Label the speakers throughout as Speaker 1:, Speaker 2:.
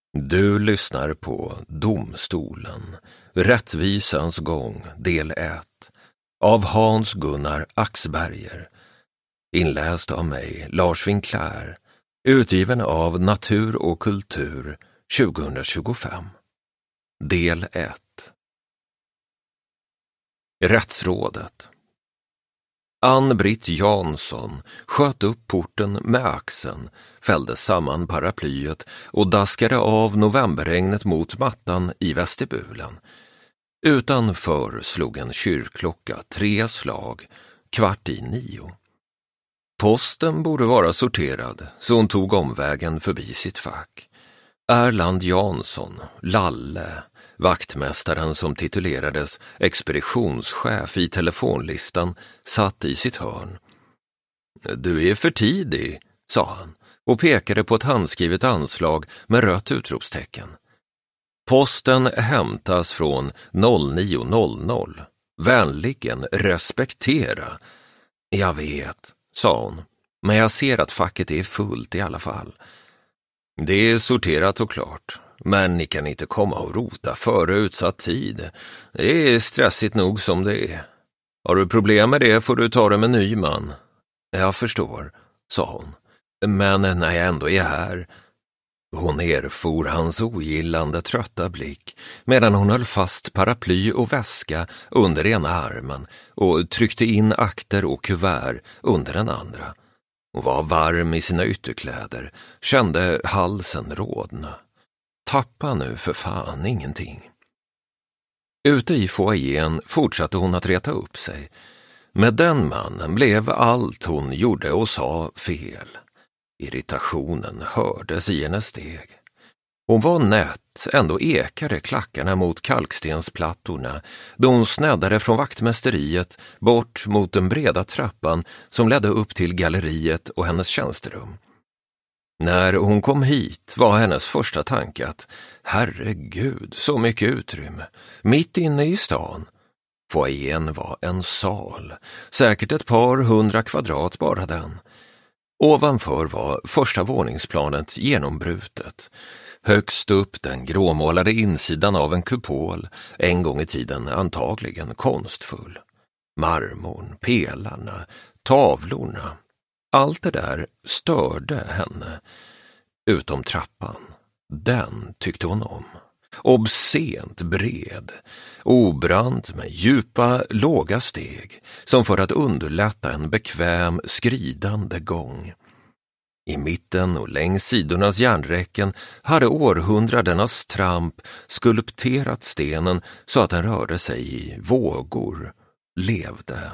Speaker 1: Du lyssnar på Domstolen, rättvisans gång, del 1, av Hans-Gunnar Axberger. Inläst av mig, Lars Winkler, utgiven av Natur och kultur 2025. Del 1. Rättsrådet. Ann-Britt Jansson sköt upp porten med axeln, fällde samman paraplyet och daskade av novemberregnet mot mattan i vestibulen. Utanför slog en kyrkklocka 3 slag, 8:15. Posten borde vara sorterad, så hon tog omvägen förbi sitt fack. Erland Jansson, Lalle, vaktmästaren som titulerades expeditionschef i telefonlistan, satt i sitt hörn. Du är för tidig, sa han och pekade på ett handskrivet anslag med rött utropstecken. Posten hämtas från 09:00. Vänligen respektera. Jag vet, sa hon, men jag ser att facket är fullt i alla fall. Det är sorterat och klart, men ni kan inte komma och rota före utsatt tid. Det är stressigt nog som det är. Har du problem med det får du ta det med Nyman. Jag förstår, sa hon, men när jag ändå är här. Hon erfor hans ogillande trötta blick medan hon höll fast paraply och väska under ena armen och tryckte in akter och kuvert under den andra. Hon var varm i sina ytterkläder, kände halsen rodna. Tappa nu för fan ingenting. Ute i foajén fortsatte hon att reta upp sig. Med den mannen blev allt hon gjorde och sa fel. Irritationen hördes i hennes steg. Hon var nätt, ändå ekade klackarna mot kalkstensplattorna då hon sneddade från vaktmästeriet bort mot den breda trappan som ledde upp till galleriet och hennes tjänsterum. När hon kom hit var hennes första tanke att herregud, så mycket utrymme, mitt inne i stan. Foajén var en sal, säkert ett par 100 kvadrat bara den. Ovanför var första våningsplanet genombrutet. Högst upp den gråmålade insidan av en kupol, en gång i tiden antagligen konstfull. Marmorn, pelarna, tavlorna. Allt det där störde henne, utom trappan. Den tyckte hon om. Obscent bred, obrant med djupa, låga steg som för att underlätta en bekväm skridande gång. I mitten och längs sidornas järnräcken hade århundradenas tramp skulpterat stenen så att den rörde sig i vågor, levde.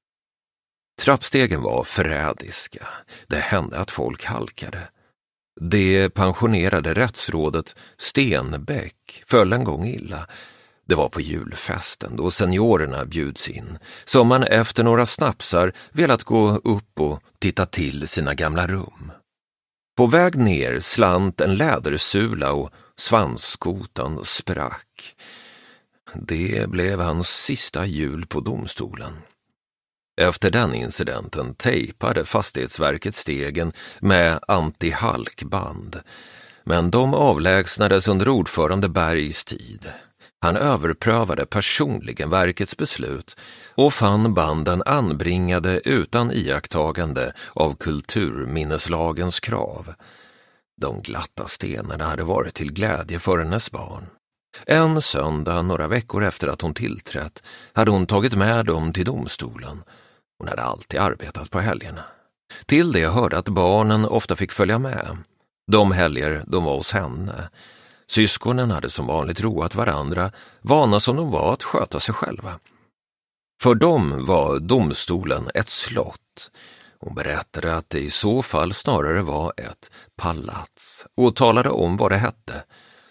Speaker 1: Trappstegen var förrädiska. Det hände att folk halkade. Det pensionerade rättsrådet Stenbäck föll en gång illa. Det var på julfesten då seniorerna bjuds in, som man efter några snapsar velat gå upp och titta till sina gamla rum. På väg ner slant en lädersula och svansskotan sprack. Det blev hans sista jul på domstolen. Efter den incidenten tejpade Fastighetsverket stegen med antihalkband, men de avlägsnades under ordförande Bergs tid. Han överprövade personligen verkets beslut och fann banden anbringade utan iakttagande av kulturminneslagens krav. De glatta stenarna hade varit till glädje för hennes barn. En söndag, några veckor efter att hon tillträtt, hade hon tagit med dem till domstolen. Hon hade alltid arbetat på helgerna. Till det hörde att barnen ofta fick följa med. De helger de var hos henne. Syskonen hade som vanligt roat varandra, vana som de var att sköta sig själva. För dem var domstolen ett slott. Hon berättade att det i så fall snarare var ett palats och talade om vad det hette.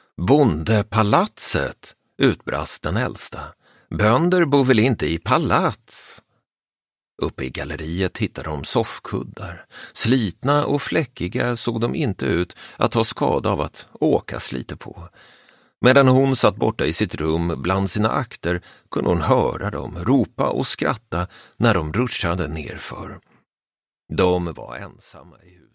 Speaker 1: Bondepalatset, utbrast den äldsta. Bönder bor väl inte i palats? Uppe i galleriet hittade de soffkuddar. Slitna och fläckiga såg de inte ut att ta skada av att åkas lite på. Medan hon satt borta i sitt rum bland sina akter kunde hon höra dem ropa och skratta när de rutschade nerför. De var ensamma i huset.